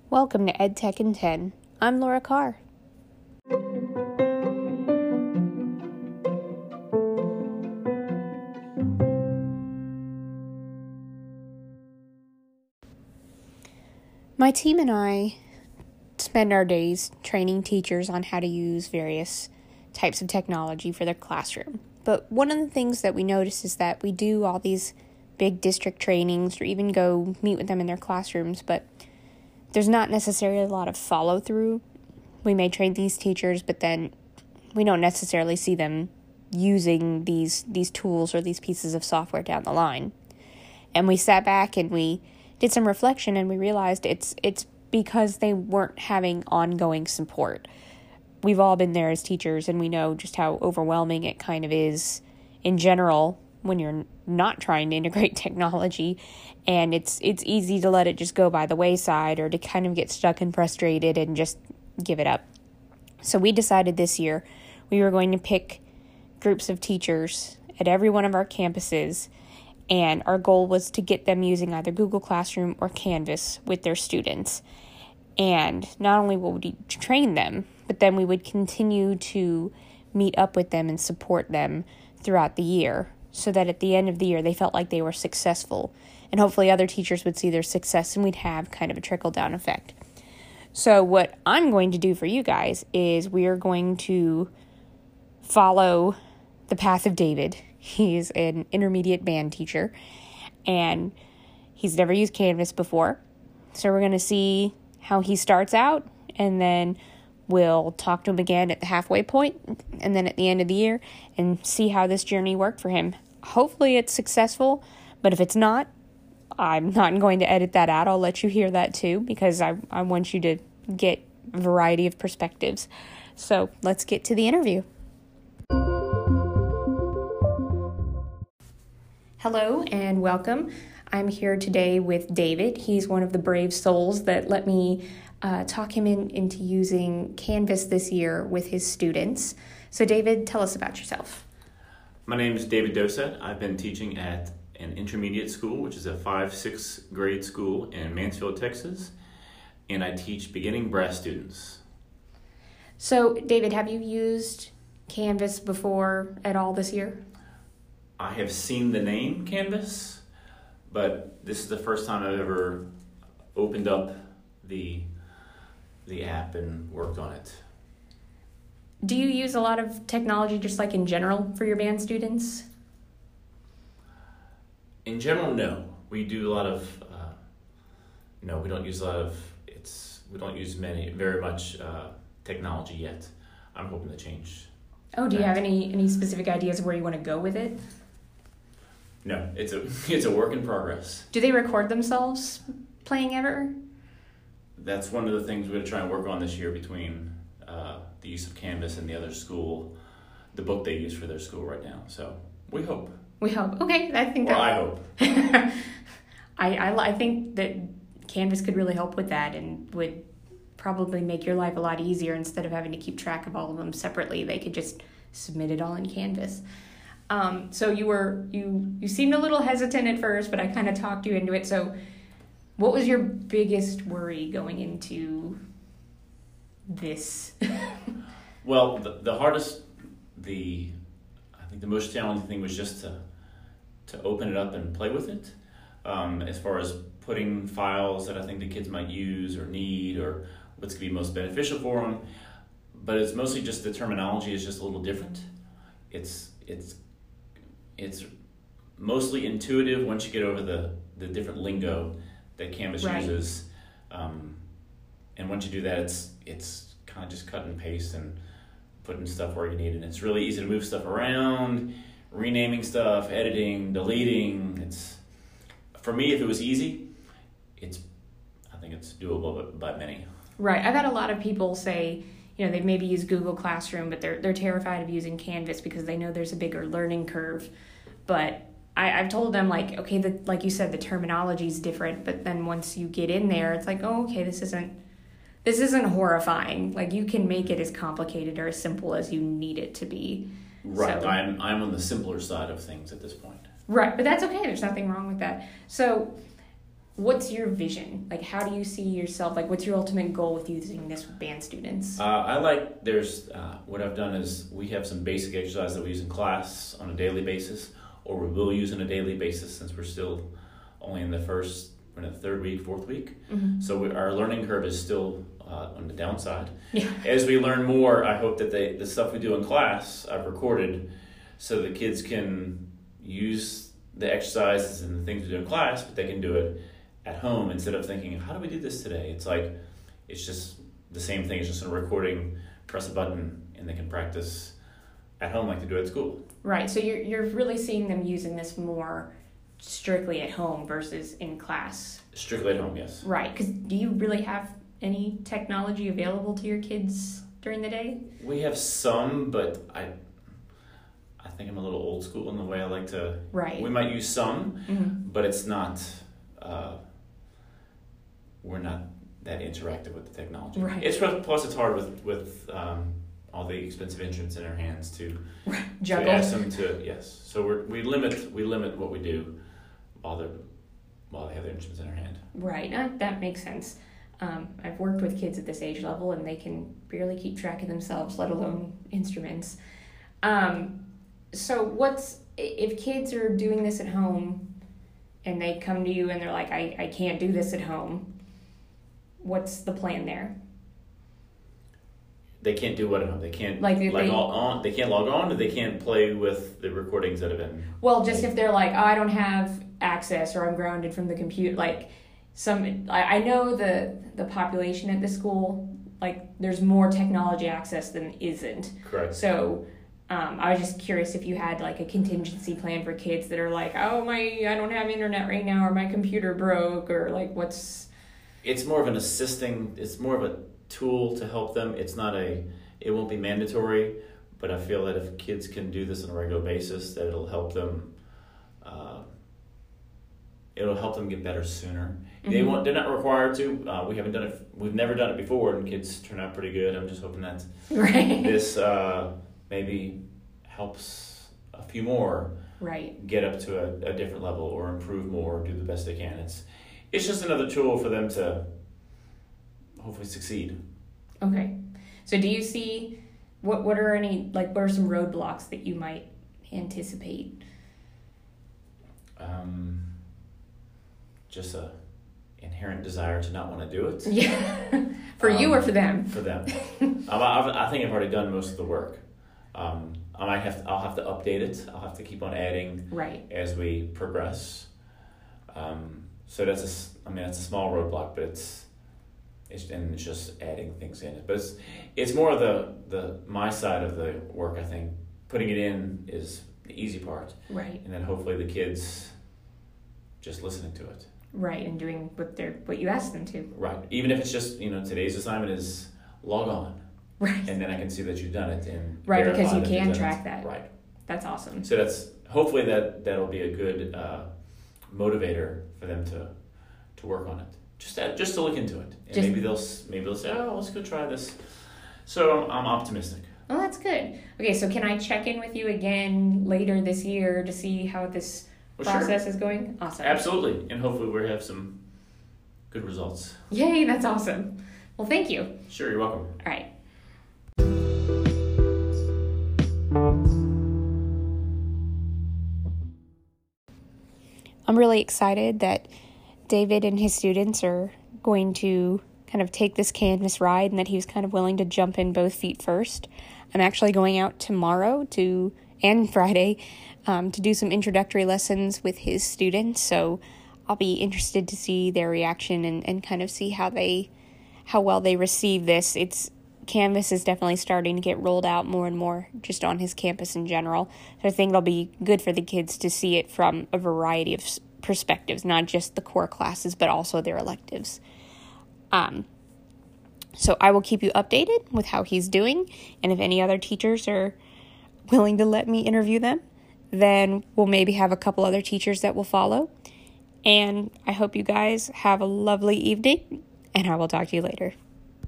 Welcome to EdTech in 10. I'm Laura Carr. My team and I spend our days training teachers on how to use various types of technology for their classroom. But one of the things that we notice is that we do all these big district trainings or even go meet with them in their classrooms, but there's not necessarily a lot of follow-through. We may train these teachers, but then we don't necessarily see them using these tools or these pieces of software down the line. And we sat back and we did some reflection and we realized it's because they weren't having ongoing support. We've all been there as teachers and we know just how overwhelming it kind of is in general when you're not trying to integrate technology, and it's easy to let it just go by the wayside or to kind of get stuck and frustrated and just give it up. So we decided this year we were going to pick groups of teachers at every one of our campuses, and our goal was to get them using either Google Classroom or Canvas with their students. And not only would we train them, but then we would continue to meet up with them and support them throughout the year so that at the end of the year they felt like they were successful. And hopefully other teachers would see their success and we'd have kind of a trickle-down effect. So what I'm going to do for you guys is we are going to follow the path of David. He's an intermediate band teacher, and he's never used Canvas before. So we're going to see how he starts out, and then we'll talk to him again at the halfway point, and then at the end of the year, and see how this journey worked for him. Hopefully it's successful, but if it's not, I'm not going to edit that out. I'll let you hear that too, because I want you to get a variety of perspectives. So let's get to the interview. Hello and welcome. I'm here today with David. He's one of the brave souls that let me talk him into using Canvas this year with his students. So David, tell us about yourself. My name is David Doset. I've been teaching at an intermediate school, which is a 5-6 grade school in Mansfield, Texas, and I teach beginning brass students. So David, have you used Canvas before at all this year? I have seen the name Canvas, but this is the first time I've ever opened up the app and worked on it. Do you use a lot of technology just like in general for your band students? In general, no. We do a lot of, no, we don't use a lot of, we don't use very much technology yet. I'm hoping to change. Oh, do you have any specific ideas of where you want to go with it? No, it's a work in progress. Do they record themselves playing ever? That's one of the things we're going to try and work on this year between the use of Canvas and the other school, the book they use for their school right now. So we hope. We hope. Okay, I think I hope. I think that Canvas could really help with that and would probably make your life a lot easier. Instead of having to keep track of all of them separately, they could just submit it all in Canvas. So you seemed a little hesitant at first, but I kind of talked you into it. So what was your biggest worry going into this? Well, the hardest, I think the most challenging thing was just to open it up and play with it. As far as putting files that I think the kids might use or need or what's going to be most beneficial for them. But it's mostly just the terminology is just a little different. It's mostly intuitive once you get over the different lingo that Canvas uses. And once you do that, it's kind of just cut and paste and putting stuff where you need it. And it's really easy to move stuff around, renaming stuff, editing, deleting. For me, if it was easy, I think it's doable by many. Right. I've had a lot of people say, they've maybe used Google Classroom, but they're terrified of using Canvas because they know there's a bigger learning curve. But I've told them, like you said, the terminology is different, but then once you get in there, it's like, oh, okay, this isn't horrifying. Like, you can make it as complicated or as simple as you need it to be. Right. So, I'm on the simpler side of things at this point. Right, but that's okay. There's nothing wrong with that. So what's your vision? Like, how do you see yourself? Like, what's your ultimate goal with using this with band students? What I've done is we have some basic exercise that we use in class on a daily basis, or we will use on a daily basis since we're still only in the third week, fourth week. Mm-hmm. So our learning curve is still on the downside. Yeah. As we learn more, I hope that the stuff we do in class, I've recorded so the kids can use the exercises and the things we do in class, but they can do it at home instead of thinking, how do we do this today? It's just the same thing. It's just a recording, press a button, and they can practice at home like they do at school. Right. So you're really seeing them using this more strictly at home versus in class. Strictly at home, yes. Right. Because do you really have any technology available to your kids during the day? We have some, but I think I'm a little old school in the way I like to. Right. We might use some, mm-hmm. but it's not. We're not that interactive with the technology. Right. Plus it's hard with all the expensive instruments in our hands to juggle. To ask them to, yes. So we limit what we do while they have their instruments in their hand. Right. That makes sense. I've worked with kids at this age level, and they can barely keep track of themselves, let alone instruments. So if kids are doing this at home and they come to you and they're like, I can't do this at home, what's the plan there? They can't do what at home? They can't they can't log on, or they can't play with the recordings that have been. Well, just if they're like, I don't have access, or I'm grounded from the computer. Like I know the population at the school, like there's more technology access than isn't. Correct. So I was just curious if you had like a contingency plan for kids that are like, oh I don't have internet right now, or my computer broke, or like what's. It's more of an assisting. It's more of a tool to help them. It won't be mandatory, but I feel that if kids can do this on a regular basis, that it'll help them. It'll help them get better sooner. Mm-hmm. They're not required to. We haven't done it. We've never done it before, and kids turn out pretty good. I'm just hoping that this maybe helps a few more get up to a different level, or improve more, or do the best they can. It's just another tool for them to hopefully succeed. Okay. So do you see what are some roadblocks that you might anticipate? Just a inherent desire to not want to do it. Yeah. For you or for them? For them. I think I've already done most of the work. I'll have to update it. I'll have to keep on adding as we progress. So that's a small roadblock, but it's just adding things in it. But it's more of my side of the work. I think putting it in is the easy part, and then hopefully the kids just listening to it, and doing what you ask them to, Even if it's just today's assignment is log on, and then I can see that you've done it, and because you can track that, That's awesome. So that's hopefully that'll be a good motivator for them to work on it. Just to look into it, and maybe they'll say, oh, let's go try this. So I'm optimistic. Oh, that's good. Okay, so can I check in with you again later this year to see how this process is going? Awesome. Absolutely, and hopefully we'll have some good results. Yay, that's awesome. Well, thank you. Sure, you're welcome. All right. I'm really excited that David and his students are going to kind of take this Canvas ride, and that he was kind of willing to jump in both feet first. I'm actually going out tomorrow and Friday to do some introductory lessons with his students, so I'll be interested to see their reaction and kind of see how well they receive this. Canvas is definitely starting to get rolled out more and more just on his campus in general. So I think it'll be good for the kids to see it from a variety of perspectives, not just the core classes, but also their electives. So I will keep you updated with how he's doing, and if any other teachers are willing to let me interview them, then we'll maybe have a couple other teachers that will follow. And I hope you guys have a lovely evening, and I will talk to you later.